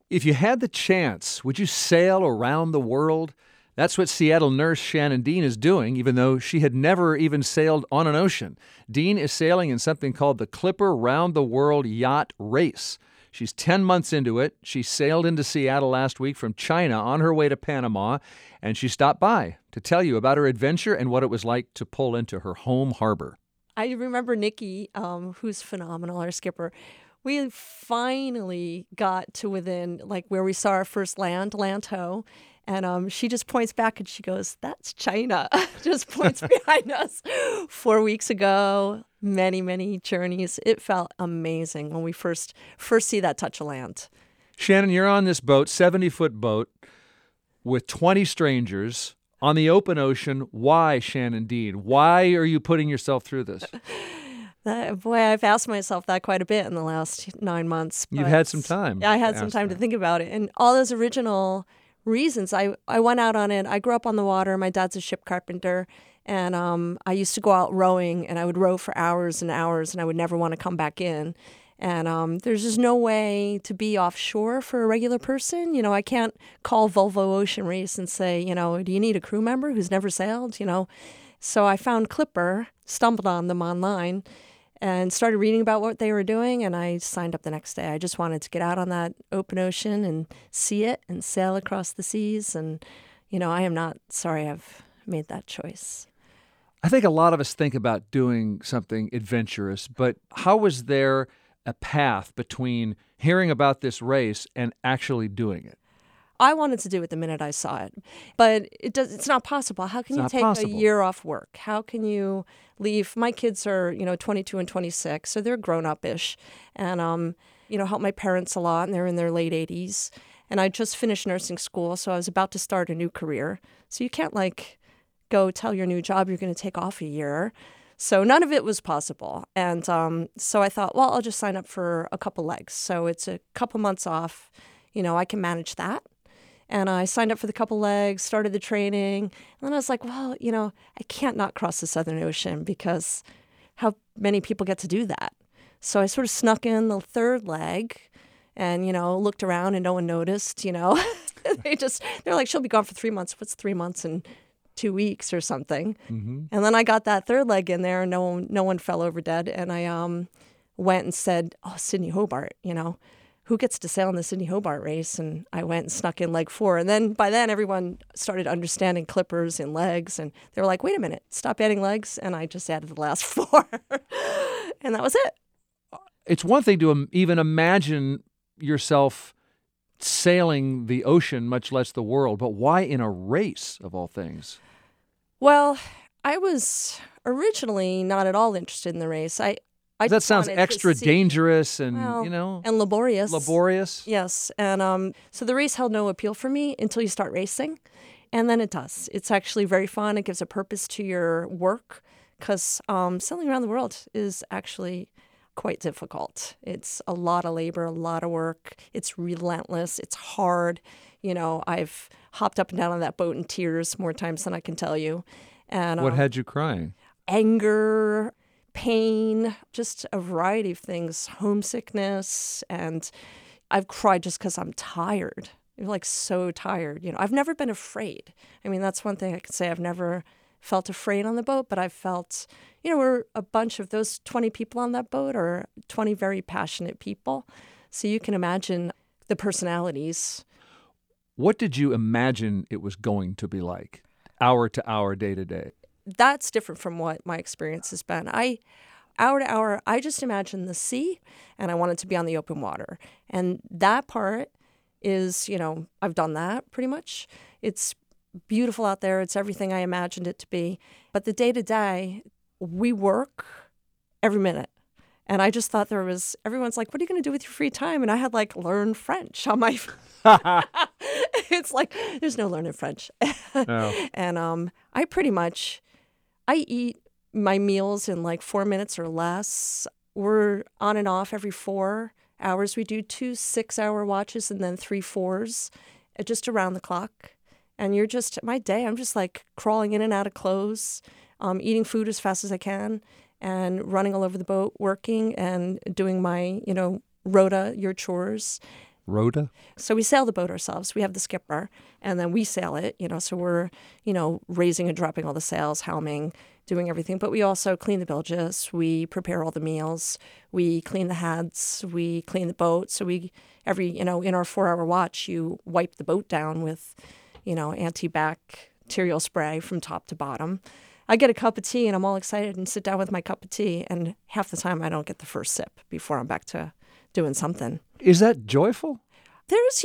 If you had the chance, would you sail around the world? That's what Seattle nurse Shannon Dean is doing, even though she had never even sailed on an ocean. Dean is sailing in something called the Clipper Round the World Yacht Race. She's 10 months into it. She sailed into Seattle last week from China on her way to Panama, and she stopped by to tell you about her adventure and what it was like to pull into her home harbor. I remember Nikki, who's phenomenal, our skipper. We finally got to within, like, where we saw our first Lanto. And she just points back and she goes, "That's China." Just points behind us. 4 weeks ago, many, many journeys. It felt amazing when we first see that touch of land. Shannon, you're on this boat, 70-foot boat, with 20 strangers on the open ocean. Why, Shannon Dean? Why are you putting yourself through this? Boy, I've asked myself that quite a bit in the last 9 months. You've had some time. I had some time to think about it. And all those original reasons, I went out on it. I grew up on the water. My dad's a ship carpenter. And I used to go out rowing, and I would row for hours and hours, and I would never want to come back in. And there's just no way to be offshore for a regular person. You know, I can't call Volvo Ocean Race and say, you know, do you need a crew member who's never sailed? You know, so I found Clipper, stumbled on them online, and started reading about what they were doing, and I signed up the next day. I just wanted to get out on that open ocean and see it and sail across the seas. And, you know, I am not sorry I've made that choice. I think a lot of us think about doing something adventurous, but how was there a path between hearing about this race and actually doing it? I wanted to do it the minute I saw it, but it's not possible. How can you take a year off work? How can you leave? My kids are, 22 and 26, so they're grown-up-ish, and, help my parents a lot, and they're in their late 80s. And I just finished nursing school, so I was about to start a new career. So you can't, go tell your new job you're going to take off a year. So none of it was possible. And so I thought, well, I'll just sign up for a couple legs. So it's a couple months off. I can manage that. And I signed up for the couple legs, started the training. And then I was like, well, I can't not cross the Southern Ocean because how many people get to do that? So I sort of snuck in the third leg and, looked around and no one noticed, They're like, she'll be gone for 3 months. What's 3 months and 2 weeks or something? Mm-hmm. And then I got that third leg in there and no one fell over dead. And I went and said, oh, Sydney Hobart, who gets to sail in the Sydney Hobart race? And I went and snuck in leg 4. And then by then, everyone started understanding clippers and legs. And they were like, wait a minute, stop adding legs. And I just added the last 4. And that was it. It's one thing to even imagine yourself sailing the ocean, much less the world. But why in a race, of all things? Well, I was originally not at all interested in the race. That sounds extra dangerous and, and laborious. Laborious? Yes. And so the race held no appeal for me until you start racing. And then it does. It's actually very fun. It gives a purpose to your work because sailing around the world is actually quite difficult. It's a lot of labor, a lot of work. It's relentless. It's hard. I've hopped up and down on that boat in tears more times than I can tell you. And what had you crying? Anger, pain, just a variety of things, homesickness, and I've cried just because I'm tired. I'm so tired. I've never been afraid. I mean, that's one thing I can say. I've never felt afraid on the boat, but I've felt, we're a bunch of those 20 people on that boat are 20 very passionate people. So you can imagine the personalities. What did you imagine it was going to be like, hour to hour, day to day? That's different from what my experience has been. Hour to hour, I just imagined the sea, and I wanted to be on the open water. And that part is, I've done that pretty much. It's beautiful out there. It's everything I imagined it to be. But the day-to-day, we work every minute. And I just thought everyone's like, what are you going to do with your free time? And I had learn French on my, it's like, there's no learning French. Oh. And I eat my meals in 4 minutes or less. We're on and off every 4 hours. We do 2 6-hour watches and then 3 4s just around the clock. And my day, I'm just crawling in and out of clothes, eating food as fast as I can and running all over the boat, working and doing my, rota, your chores. Rhoda? So we sail the boat ourselves. We have the skipper, and then we sail it, so we're, raising and dropping all the sails, helming, doing everything. But we also clean the bilges. We prepare all the meals. We clean the heads. We clean the boat. So in our 4-hour watch, you wipe the boat down with, antibacterial spray from top to bottom. I get a cup of tea, and I'm all excited and sit down with my cup of tea. And half the time, I don't get the first sip before I'm back to doing something. Is that joyful? There's,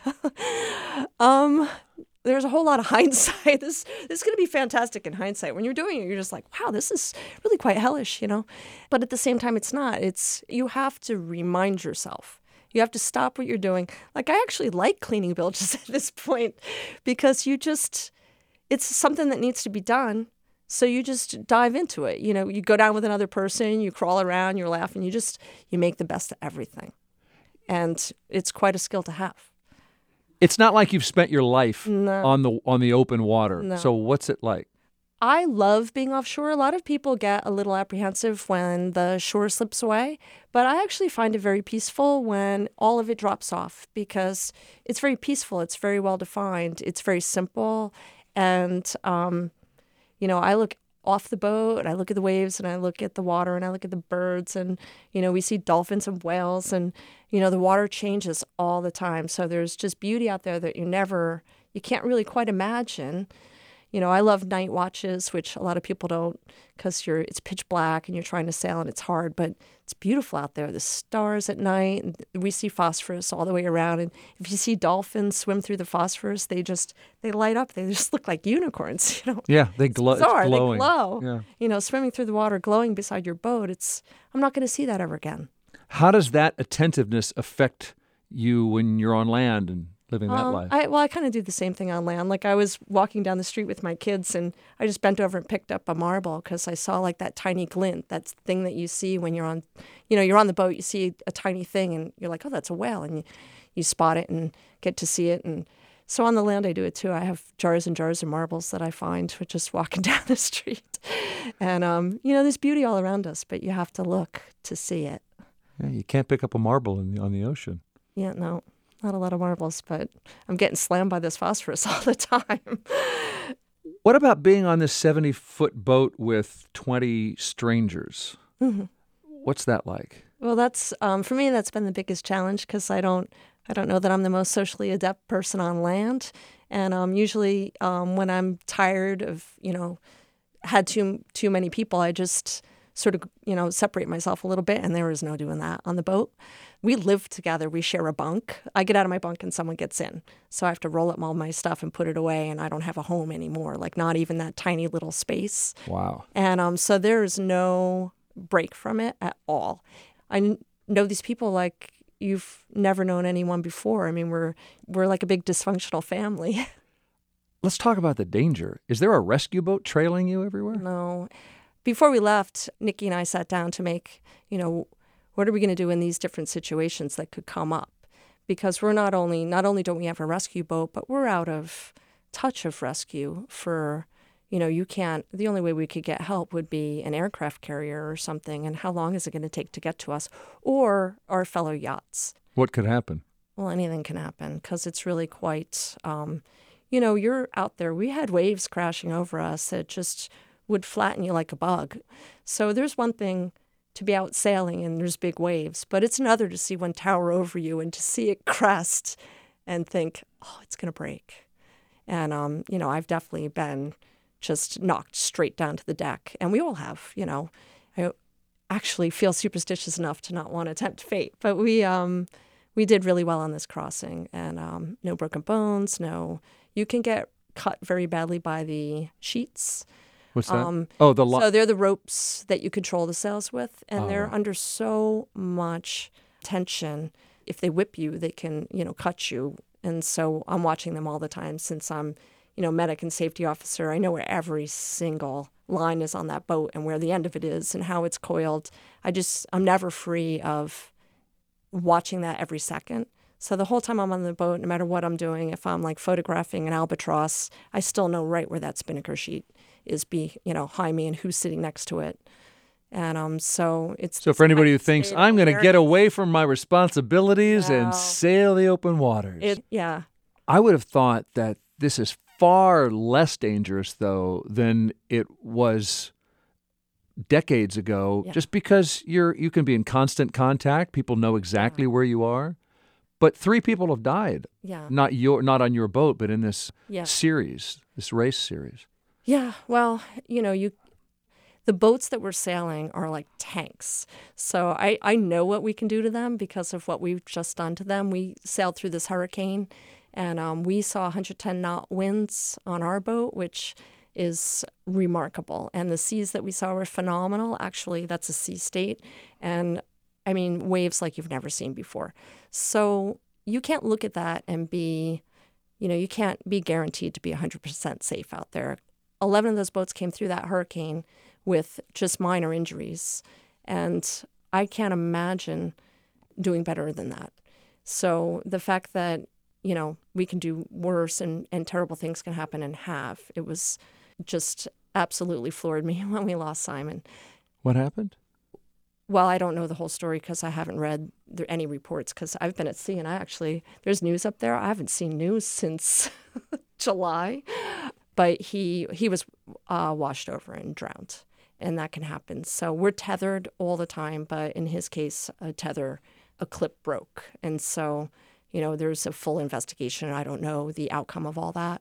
there's a whole lot of hindsight. This is going to be fantastic in hindsight. When you're doing it, you're just like, wow, this is really quite hellish, But at the same time, it's not. You have to remind yourself. You have to stop what you're doing. Like, I actually like cleaning bilges at this point because it's something that needs to be done. So you just dive into it. You go down with another person, you crawl around, you're laughing, you make the best of everything. And it's quite a skill to have. It's not like you've spent your life No. on the open water. No. So what's it like? I love being offshore. A lot of people get a little apprehensive when the shore slips away, but I actually find it very peaceful when all of it drops off because it's very peaceful. It's very well defined. It's very simple. And, I look off the boat, I look at the waves, and I look at the water, and I look at the birds, and, we see dolphins and whales, and, the water changes all the time. So there's just beauty out there that you can't really quite imagine. I love night watches, which a lot of people don't because it's pitch black and you're trying to sail and it's hard, but it's beautiful out there. The stars at night, and we see phosphorus all the way around. And if you see dolphins swim through the phosphorus, they light up. They just look like unicorns, Yeah, they glow. It's bizarre. It's glowing. They glow. Yeah. Swimming through the water, glowing beside your boat. I'm not going to see that ever again. How does that attentiveness affect you when you're on land and living that life? I kind of do the same thing on land. Like I was walking down the street with my kids and I just bent over and picked up a marble because I saw like that tiny glint, that thing that you see when you're on the boat, you see a tiny thing and you're like, oh, that's a whale. And you spot it and get to see it. And so on the land, I do it too. I have jars and jars of marbles that I find with just walking down the street. And, there's beauty all around us, but you have to look to see it. Yeah, you can't pick up a marble on the ocean. Yeah, no. Not a lot of marbles, but I'm getting slammed by this phosphorus all the time. What about being on this 70-foot boat with 20 strangers? Mm-hmm. What's that like? Well, that's for me. That's been the biggest challenge because I don't know that I'm the most socially adept person on land, and usually when I'm tired of had too many people, I just sort of separate myself a little bit, and there is no doing that on the boat. We live together. We share a bunk. I get out of my bunk and someone gets in. So I have to roll up all my stuff and put it away, and I don't have a home anymore, like not even that tiny little space. Wow. And so there is no break from it at all. I know these people like you've never known anyone before. I mean, we're like a big dysfunctional family. Let's talk about the danger. Is there a rescue boat trailing you everywhere? No. Before we left, Nikki and I sat down to make, what are we going to do in these different situations that could come up? Because we're not only don't we have a rescue boat, but we're out of touch of rescue for, the only way we could get help would be an aircraft carrier or something. And how long is it going to take to get to us? Or our fellow yachts. What could happen? Well, anything can happen because it's really quite, you're out there. We had waves crashing over us that just would flatten you like a bug. So there's one thing to be out sailing and there's big waves, but it's another to see one tower over you and to see it crest and think, oh, it's going to break. And, I've definitely been just knocked straight down to the deck. And we all have, I actually feel superstitious enough to not want to tempt fate. But we did really well on this crossing and no broken bones, you can get cut very badly by the sheets. What's that? So they're the ropes that you control the sails with, and they're under so much tension. If they whip you, they can, cut you. And so I'm watching them all the time since I'm, medic and safety officer. I know where every single line is on that boat and where the end of it is and how it's coiled. I'm never free of watching that every second. So the whole time I'm on the boat, no matter what I'm doing, if I'm like photographing an albatross, I still know right where that spinnaker sheet is high me and who's sitting next to it. And so it's so for anybody who thinks I'm going to get away from my responsibilities and sail the open waters. I would have thought that this is far less dangerous, though, than it was decades ago, just because you can be in constant contact. People know exactly where you are. But 3 people have died. Not on your boat, but in this series, this race series. Yeah. Well, the boats that we're sailing are like tanks. So I know what we can do to them because of what we've just done to them. We sailed through this hurricane, and we saw 110 knot winds on our boat, which is remarkable. And the seas that we saw were phenomenal. Actually, that's a sea state. And I mean, waves like you've never seen before. So you can't look at that and you can't be guaranteed to be 100% safe out there. 11 of those boats came through that hurricane with just minor injuries. And I can't imagine doing better than that. So the fact that, we can do worse and terrible things can happen and have, it was just absolutely floored me when we lost Simon. What happened? Well, I don't know the whole story because I haven't read any reports because I've been at sea and there's news up there. I haven't seen news since July. But he was washed over and drowned, and that can happen. So we're tethered all the time, but in his case, a clip broke. And so, there's a full investigation. I don't know the outcome of all that.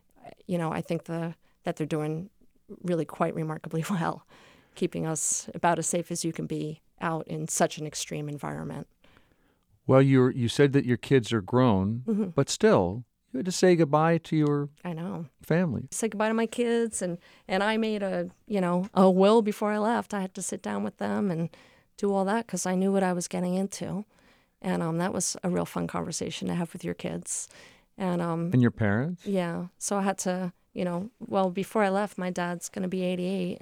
I think that they're doing really quite remarkably well, keeping us about as safe as you can be out in such an extreme environment. Well, you said that your kids are grown, but still, you had to say goodbye to your family. Say goodbye to my kids, and I made a will before I left. I had to sit down with them and do all that because I knew what I was getting into, and that was a real fun conversation to have with your kids. And your parents? Yeah. So I had to, before I left, my dad's going to be 88,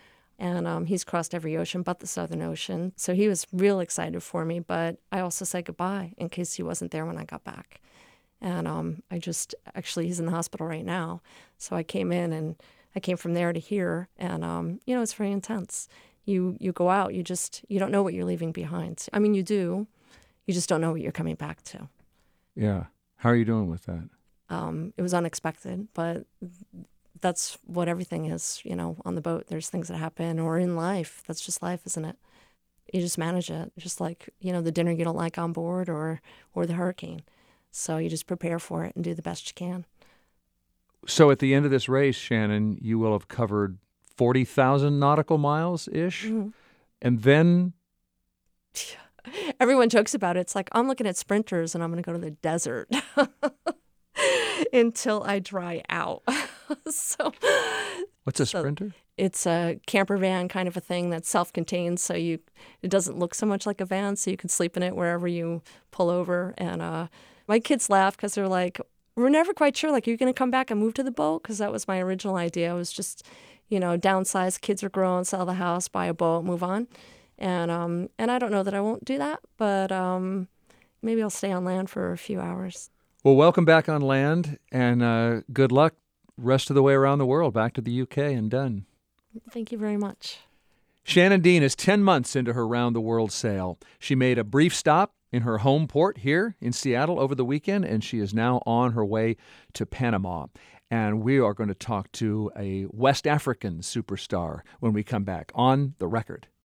and he's crossed every ocean but the Southern Ocean. So he was real excited for me, but I also said goodbye in case he wasn't there when I got back. And he's in the hospital right now. So I came in and I came from there to here. And, it's very intense. You go out, you don't know what you're leaving behind. I mean, you do. You just don't know what you're coming back to. Yeah. How are you doing with that? It was unexpected, but that's what everything is, on the boat. There's things that happen, or in life. That's just life, isn't it? You just manage it. Just like, the dinner you don't like on board or the hurricane. So you just prepare for it and do the best you can. So at the end of this race, Shannon, you will have covered 40,000 nautical miles-ish. Mm-hmm. And then... Everyone jokes about it. It's like, I'm looking at sprinters and I'm going to go to the desert until I dry out. What's a sprinter? It's a camper van kind of a thing that's self-contained, so it doesn't look so much like a van, so you can sleep in it wherever you pull over. And my kids laugh because they're like, we're never quite sure, like, are you going to come back and move to the boat? Because that was my original idea. It was just, downsize, kids are grown, sell the house, buy a boat, move on. And I don't know that I won't do that, but maybe I'll stay on land for a few hours. Well, welcome back on land, and good luck rest of the way around the world, back to the UK and done. Thank you very much. Shannon Dean is 10 months into her round-the-world sail. She made a brief stop in her home port here in Seattle over the weekend, and she is now on her way to Panama. And we are going to talk to a West African superstar when we come back on The Record.